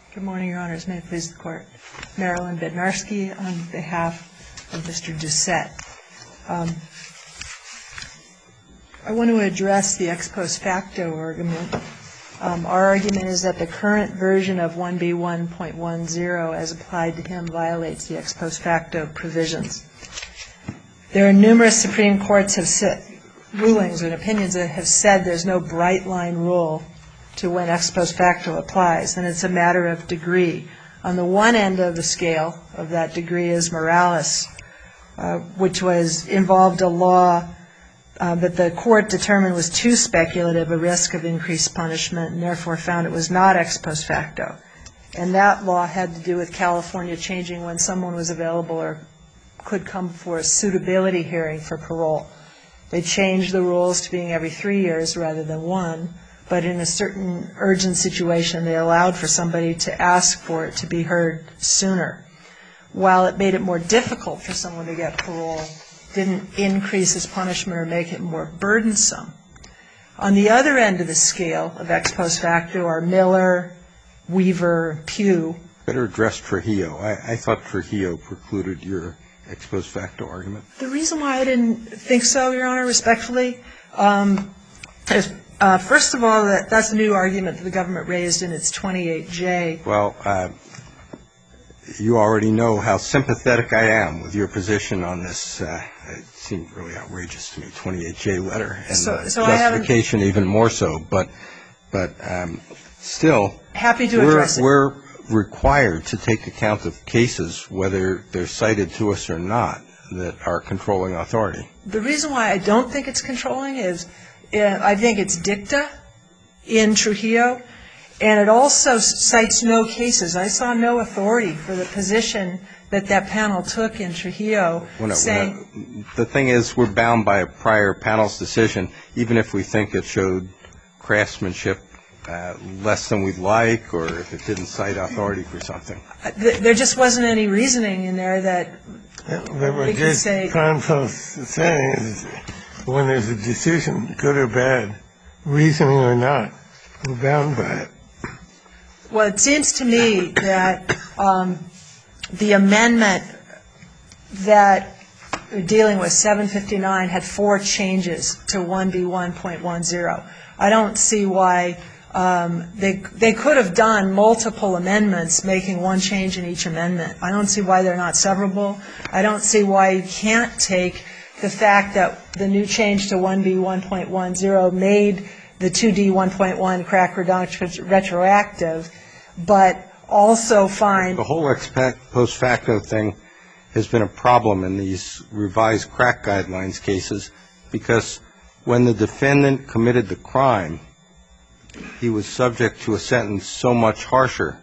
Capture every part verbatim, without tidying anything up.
Good morning, Your Honors. May it please the Court. Marilyn Bednarski on behalf of Mister Doucette. Um, I want to address the ex post facto argument. Um, our argument is that the current version of one B one point ten as applied to him violates the ex post facto provisions. There are numerous Supreme Courts have set rulings and opinions that have said there's no bright line rule to when ex post facto applies, and it's a matter of degree. On the one end of the scale of that degree is Morales, uh, which was involved a law uh, that the court determined was too speculative, a risk of increased punishment, and therefore found it was not ex post facto. And that law had to do with California changing when someone was available or could come for a suitability hearing for parole. They changed the rules to being every three years rather than one. But in a certain urgent situation, they allowed for somebody to ask for it to be heard sooner. While it made it more difficult for someone to get parole, didn't increase his punishment or make it more burdensome. On the other end of the scale of ex post facto are Miller, Weaver, Pugh. Better address Trujillo. I, I thought Trujillo precluded your ex post facto argument. The reason why I didn't think so, Your Honor, respectfully, um, is Uh, first of all, that, that's a new argument that the government raised in its twenty-eight J. Well, uh, you already know how sympathetic I am with your position on this. Uh, it seemed really outrageous to me, twenty-eight J letter, and so, so justification even more so. But, but um, still, happy to we're, address it. We're required to take account of cases, whether they're cited to us or not, that are controlling authority. The reason why I don't think it's controlling is Uh, I think it's dicta in Trujillo, and it also cites no cases. I saw no authority for the position that that panel took in Trujillo, when it, saying when it, the thing is, we're bound by a prior panel's decision, even if we think it showed craftsmanship uh, less than we'd like, or if it didn't cite authority for something. Th- there just wasn't any reasoning in there that yeah, we could say. Conso's saying is, when there's a decision, good or bad, reasoning or not, we're bound by it. Well, it seems to me that um, the amendment that we're dealing with, seven fifty-nine, had four changes to one B one point ten. I don't see why um, they they could have done multiple amendments making one change in each amendment. I don't see why they're not severable. I don't see why you can't take the fact that the new change to one B one point ten made the two D one point one crack reduction retroactive, but also find the whole ex post facto thing has been a problem in these revised crack guidelines cases, because when the defendant committed the crime, he was subject to a sentence so much harsher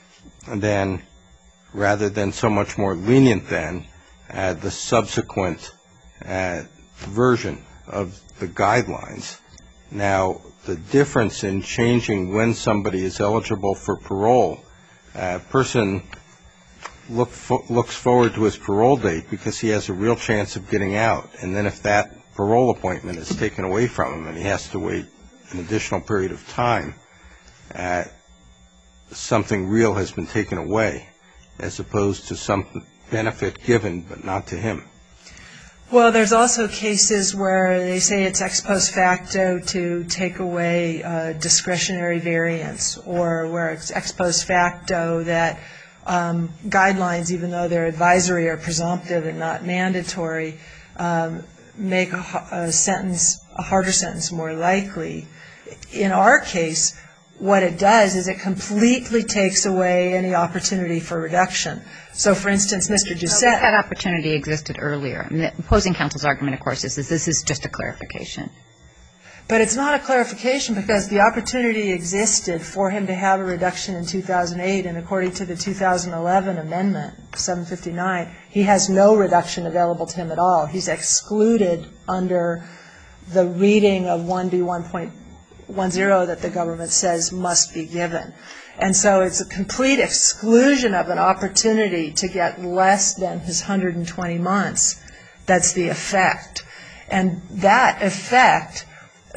than, rather than so much more lenient than, uh, the subsequent Uh, version of the guidelines. Now, the difference in changing when somebody is eligible for parole, a person look fo- looks forward to his parole date because he has a real chance of getting out. And then if that parole appointment is taken away from him and he has to wait an additional period of time, uh, something real has been taken away, as opposed to some benefit given but not to him. Well, there's also cases where they say it's ex post facto to take away uh, discretionary variance, or where it's ex post facto that um, guidelines, even though they're advisory or presumptive and not mandatory, um, make a, a sentence, a harder sentence more likely. In our case, what it does is it completely takes away any opportunity for reduction. So, for instance, Mister Doucette. That opportunity existed earlier. I mean, the opposing counsel's argument, of course, is that this is just a clarification. But it's not a clarification, because the opportunity existed for him to have a reduction in two thousand eight, and according to the two thousand eleven amendment, seven fifty-nine, he has no reduction available to him at all. He's excluded under the reading of one B one point ten that the government says must be given. And so it's a complete exclusion of an opportunity to get less than his one hundred twenty months. That's the effect. And that effect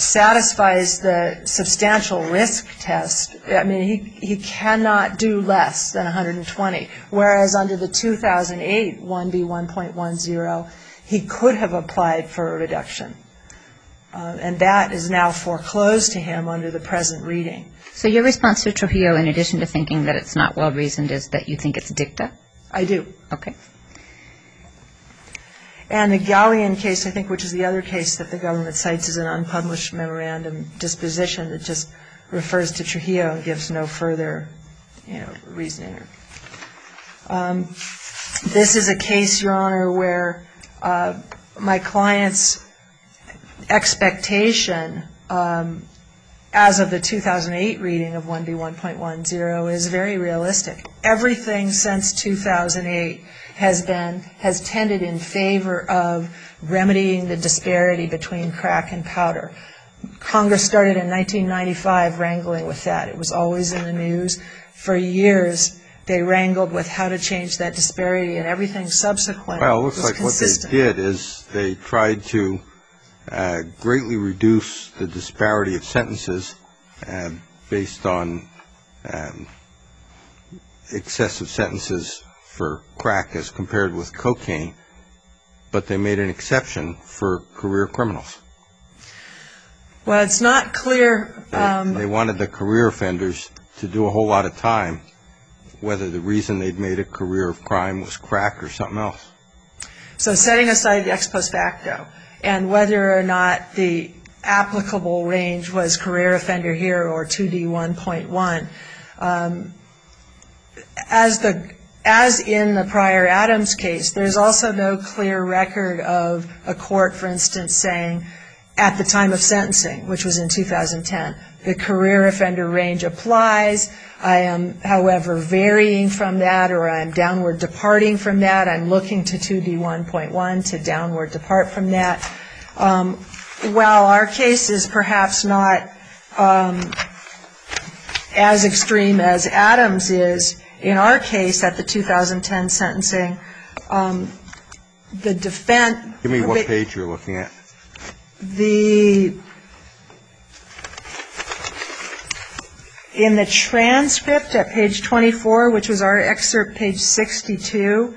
satisfies the substantial risk test. I mean, he, he cannot do less than one hundred twenty, whereas under the two thousand eight one B one point one zero, he could have applied for a reduction. Uh, and that is now foreclosed to him under the present reading. So your response to Trujillo, in addition to thinking that it's not well-reasoned, is that you think it's dicta? I do. Okay. And the Galleon case, I think, which is the other case that the government cites as an unpublished memorandum disposition that just refers to Trujillo and gives no further, you know, reasoning. Um, this is a case, Your Honor, where uh, my client's expectation um, as of the two thousand eight reading of one B one point one zero is very realistic. Everything since two thousand eight has been, has tended in favor of remedying the disparity between crack and powder. Congress started in nineteen ninety-five wrangling with that. It was always in the news. For years, they wrangled with how to change that disparity, and everything subsequent Well, it looks was like consistent. What they did is they tried to uh, greatly reduce the disparity of sentences uh, based on um, excessive sentences for crack as compared with cocaine, but they made an exception for career criminals. Well, it's not clear. Um, they, they wanted the career offenders to do a whole lot of time, whether the reason they'd made a career of crime was crack or something else. So setting aside the ex post facto and whether or not the applicable range was career offender here or two D one point one, um, as the as in the prior Adams case, there's also no clear record of a court, for instance, saying at the time of sentencing, which was in two thousand ten, the career offender range applies. I am, however, varying from that, or I'm downward departing from that. I'm looking to two D one point one to downward depart from that. Um, while our case is perhaps not um, as extreme as Adams is, in our case at the two thousand ten sentencing, um, the defense... Give me what page you're looking at. The... In the transcript at page twenty-four, which was our excerpt, page sixty-two,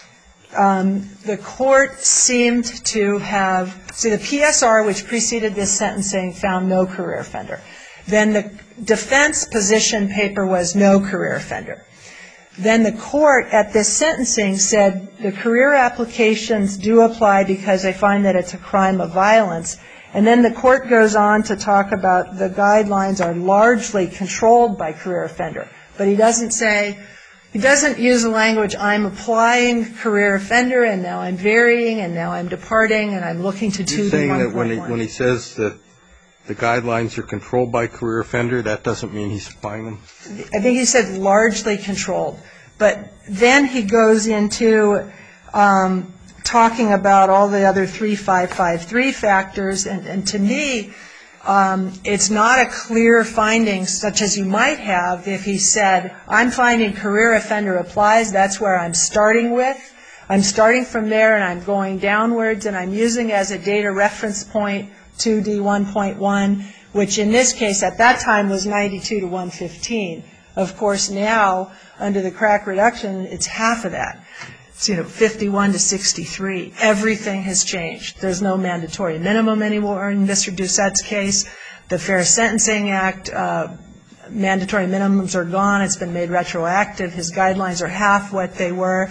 um, the court seemed to have, see, the P S R, which preceded this sentencing, found no career offender. Then the defense position paper was no career offender. Then the court at this sentencing said the career applications do apply because they find that it's a crime of violence. And then the court goes on to talk about the guidelines are largely controlled by career offender. But he doesn't say, he doesn't use the language, I'm applying career offender and now I'm varying and now I'm departing and I'm looking to two D one point one. You're saying that when he, when he says that the guidelines are controlled by career offender, that doesn't mean he's applying them? I think he said largely controlled. But then he goes into um, talking about all the other three five five three factors, and, and to me, um, it's not a clear finding such as you might have if he said, I'm finding career offender applies, that's where I'm starting with. I'm starting from there and I'm going downwards and I'm using as a data reference point two D one point one, which in this case at that time was ninety-two to one fifteen. Of course, now, under the crack reduction, it's half of that. It's, you know, fifty-one to sixty-three. Everything has changed. There's no mandatory minimum anymore in Mister Doucette's case. The Fair Sentencing Act, uh, mandatory minimums are gone. It's been made retroactive. His guidelines are half what they were.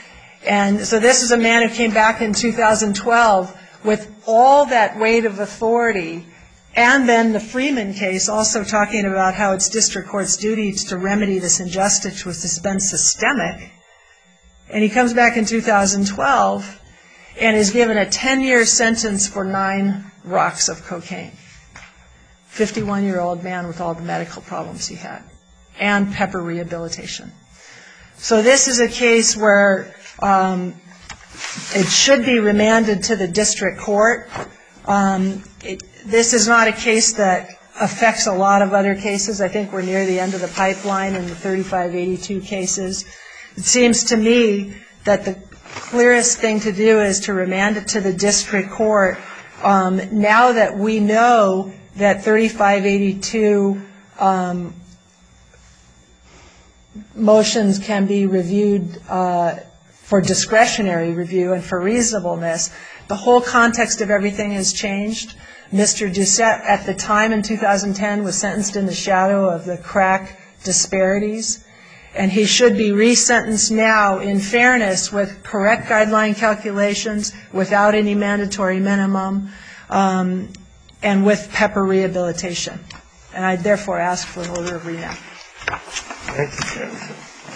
And so this is a man who came back in two thousand twelve with all that weight of authority, and then the Freeman case also talking about how it's district court's duty to remedy this injustice, which has been systemic. And he comes back in two thousand twelve and is given a ten-year sentence for nine rocks of cocaine. fifty-one-year-old man with all the medical problems he had, and pepper rehabilitation. So this is a case where um, it should be remanded to the district court. Um, it, this is not a case that affects a lot of other cases. I think we're near the end of the pipeline in the thirty-five eighty-two cases. It seems to me that the clearest thing to do is to remand it to the district court. Um, now that we know that thirty-five eighty-two um, motions can be reviewed uh, for discretionary review and for reasonableness, the whole context of everything has changed. Mister Doucette, at the time in two thousand ten, was sentenced in the shadow of the crack disparities, and he should be resentenced now in fairness with correct guideline calculations, without any mandatory minimum, um, and with Pepper rehabilitation. And I therefore ask for an order of remand. Thank you, counsel.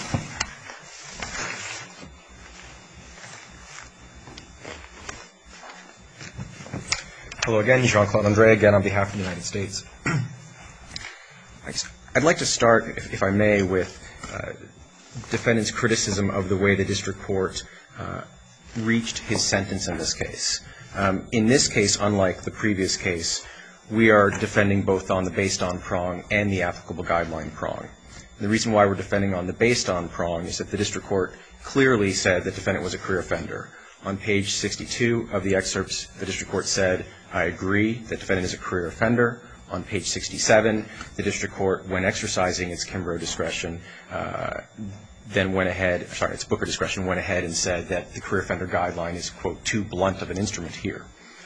Hello again, Jean-Claude Andre, again on behalf of the United States. I'd like to start, if, if I may, with uh, defendant's criticism of the way the district court uh, reached his sentence in this case. Um, in this case, unlike the previous case, we are defending both on the based on prong and the applicable guideline prong. The reason why we're defending on the based on prong is that the district court clearly said the defendant was a career offender. On page sixty-two of the excerpts, the district court said, I agree that defendant is a career offender. On page sixty-seven, the district court, when exercising its Kimbrough discretion, uh, then went ahead, sorry, its Booker discretion, went ahead and said that the career offender guideline is, quote, too blunt of an instrument here.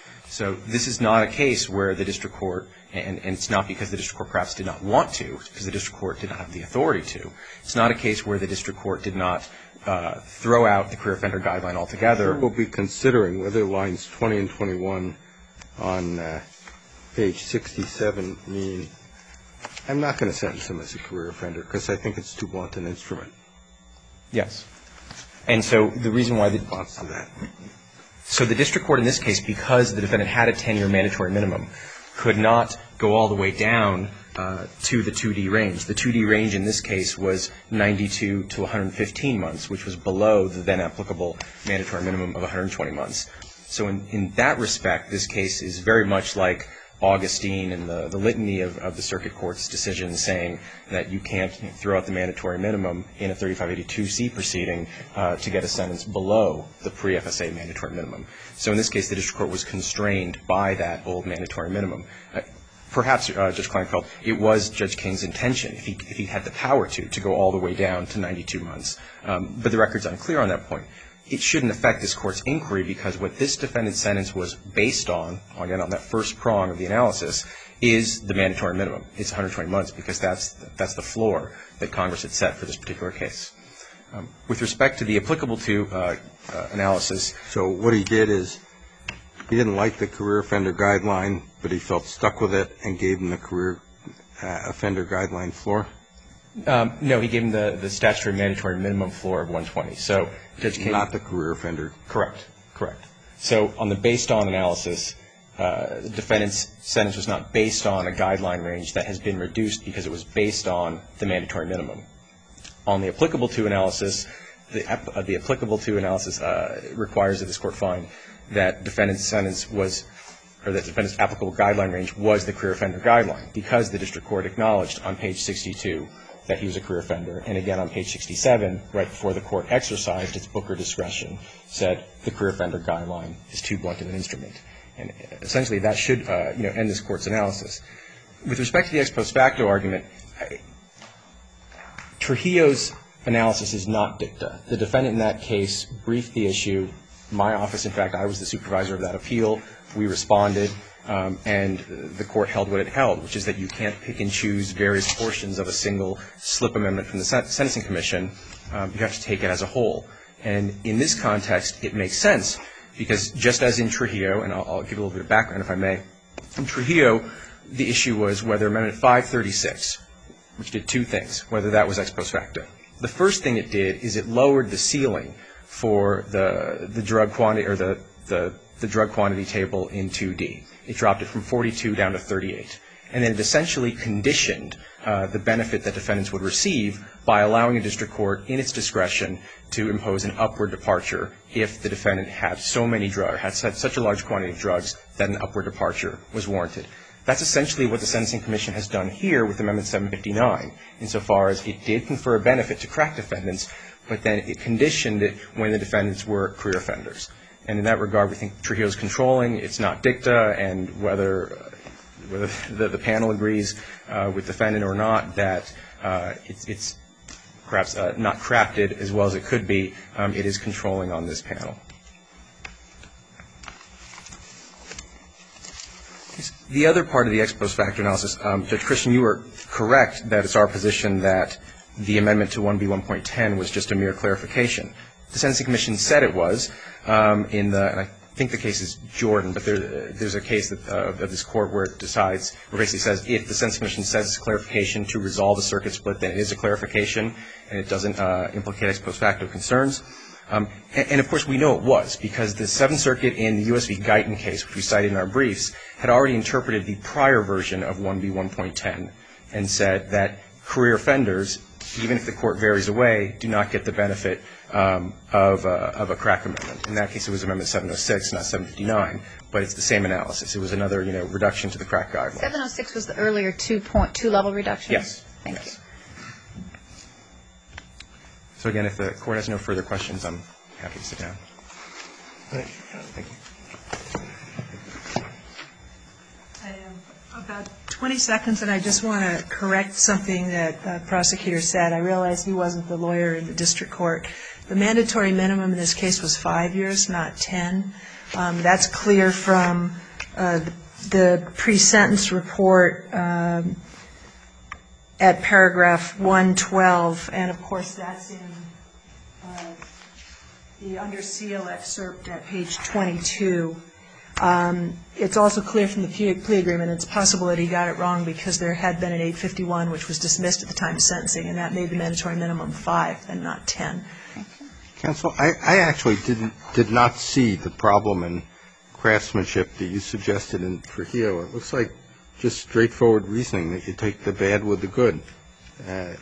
So this is not a case where the district court, and, and it's not because the district court perhaps did not want to, it's because the district court did not have the authority to. It's not a case where the district court did not uh, throw out the career offender guideline altogether. We'll be considering whether lines twenty and twenty-one on uh, page sixty-seven mean I'm not going to sentence him as a career offender because I think it's too blunt an instrument. Yes. And so the reason why the response to that. So the district court in this case, because the defendant had a ten-year mandatory minimum, could not go all the way down uh, to the two D range. The two D range in this case was ninety-two to one hundred fifteen months, which was below the then applicable mandatory minimum of one hundred twenty months. So in, in that respect, this case is very much like Augustine and the, the litany of, of the circuit court's decision saying that you can't throw out the mandatory minimum in a thirty-five eighty-two C proceeding uh, to get a sentence below the pre-F S A mandatory minimum. So in this case, the district court was constrained by that old mandatory minimum. Uh, perhaps, uh, Judge Kleinfeld, it was Judge King's intention, if he, if he had the power to, to go all the way down to ninety-two months. Um, but the record's unclear on that point. It shouldn't affect this court's inquiry because what this defendant's sentence was based on, again, on that first prong of the analysis, is the mandatory minimum. It's one hundred twenty months because that's, that's the floor that Congress had set for this particular case. Um, with respect to the applicable to uh, uh, analysis. So what he did is he didn't like the career offender guideline, but he felt stuck with it and gave him the career uh, offender guideline floor? Um, no, he gave him the, the statutory mandatory minimum floor of one twenty. So Judge King. Not the career offender. Correct. Correct. So on the based on analysis, uh, the defendant's sentence was not based on a guideline range that has been reduced because it was based on the mandatory minimum. On the applicable to analysis, the, uh, the applicable to analysis uh, requires that this court find that defendant's sentence was, or that defendant's applicable guideline range was the career offender guideline because the district court acknowledged on page sixty-two that he was a career offender, and again on page sixty-seven, right before the court exercised its Booker discretion, said the career offender guideline is too blunt of an instrument. And essentially that should, uh, you know, end this court's analysis. With respect to the ex post facto argument, I, Trujillo's analysis is not dicta. The defendant in that case briefed the issue. My office, in fact, I was the supervisor of that appeal. We responded. Um, and the court held what it held, which is that you can't pick and choose various portions of a single slip amendment from the Sen- Sentencing Commission. Um, you have to take it as a whole. And in this context, it makes sense because just as in Trujillo, and I'll, I'll give a little bit of background if I may, in Trujillo, the issue was whether Amendment five thirty-six, which did two things, whether that was ex post facto. The first thing it did is it lowered the ceiling for the the drug quantity or the the, the drug quantity table in two D. It dropped it from forty-two down to thirty-eight. And then it essentially conditioned uh, the benefit that defendants would receive by allowing a district court in its discretion to impose an upward departure if the defendant had so many drugs, had such a large quantity of drugs that an upward departure was warranted. That's essentially what the Sentencing Commission has done here with Amendment seven fifty-nine, insofar as it did confer a benefit to crack defendants, but then it conditioned it when the defendants were career offenders. And in that regard, we think Trujillo's controlling. It's not dicta, and whether whether the, the panel agrees uh, with defendant or not that uh, it's, it's perhaps uh, not crafted as well as it could be, um, it is controlling on this panel. The other part of the ex post facto analysis, um, Judge Christian, you were correct that it's our position that the amendment to one B one point ten was just a mere clarification. The Sentencing Commission said it was um, in the, and I think the case is Jordan, but there, there's a case that, uh, of this court where it decides, where it basically says if the Sentencing Commission says it's a clarification to resolve a circuit split, then it is a clarification and it doesn't uh, implicate ex post facto concerns. Um, and, and, of course, we know it was because the Seventh Circuit in the U S v. Guyton case, which we cited in our briefs, had already interpreted the prior version of one B one point ten and said that career offenders, even if the court varies away, do not get the benefit um, of, uh, of a crack amendment. In that case, it was Amendment seven oh six, not seven fifty-nine, but it's the same analysis. It was another, you know, reduction to the crack guideline. seven oh six was the earlier two-point, two-level reduction? Yes. Thank yes. you. So, again, if the Court has no further questions, I'm happy to sit down. Thank you. Thank you. I have about twenty seconds, and I just want to correct something that the prosecutor said. I realize he wasn't the lawyer in the district court. The mandatory minimum in this case was five years, not ten. Um, that's clear from uh, the, the pre-sentence report um, at paragraph one twelve, and of course that's in uh, the under seal excerpt at page twenty-two. Um, it's also clear from the plea agreement it's possible that he got it wrong because there had been an eight fifty-one which was dismissed at the time of sentencing, and that made the mandatory minimum five and not ten. Counsel, I, I actually didn't did not see the problem in craftsmanship that you suggested in Trujillo. It looks like just straightforward reasoning that you take the bad with the good. Uh,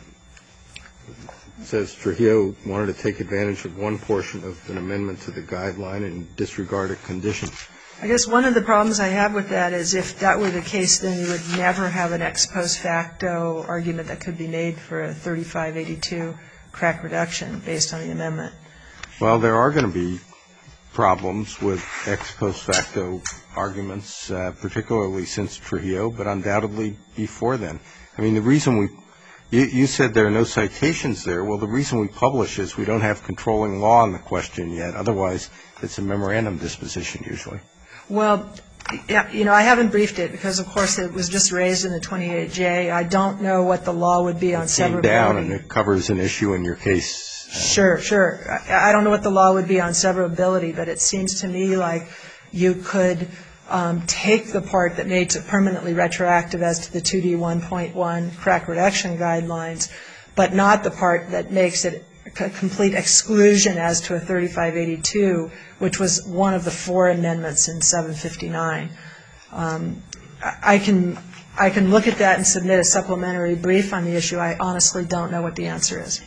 it says Trujillo wanted to take advantage of one portion of an amendment to the guideline and disregard a condition. I guess one of the problems I have with that is if that were the case, then you would never have an ex post facto argument that could be made for a thirty-five eighty-two crack reduction based on the amendment. Well, there are going to be problems with ex post facto arguments, uh, particularly since Trujillo, but undoubtedly before then. I mean, the reason we you, you said there are no citations there. Well, the reason we publish is we don't have controlling law on the question yet. Otherwise, it's a memorandum disposition usually. Well, yeah, you know, I haven't briefed it because, of course, it was just raised in the twenty-eight J. I don't know what the law would be on severability. It came down and it covers an issue in your case. Sure, sure. I, I don't know what the law would be on severability, but it seems to me like you could um, take the part that makes it permanently retroactive as to the two D one point one crack reduction guidelines, but not the part that makes it a complete exclusion as to a thirty-five eighty-two, which was one of the four amendments in seven fifty-nine. Um, I can I can look at that and submit a supplementary brief on the issue. I honestly don't know what the answer is.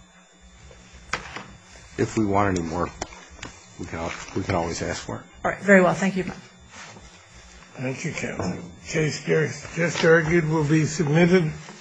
If we want any more, we can we can always ask for it. All right, very well. Thank you. Thank you, counsel. Case just argued will be submitted.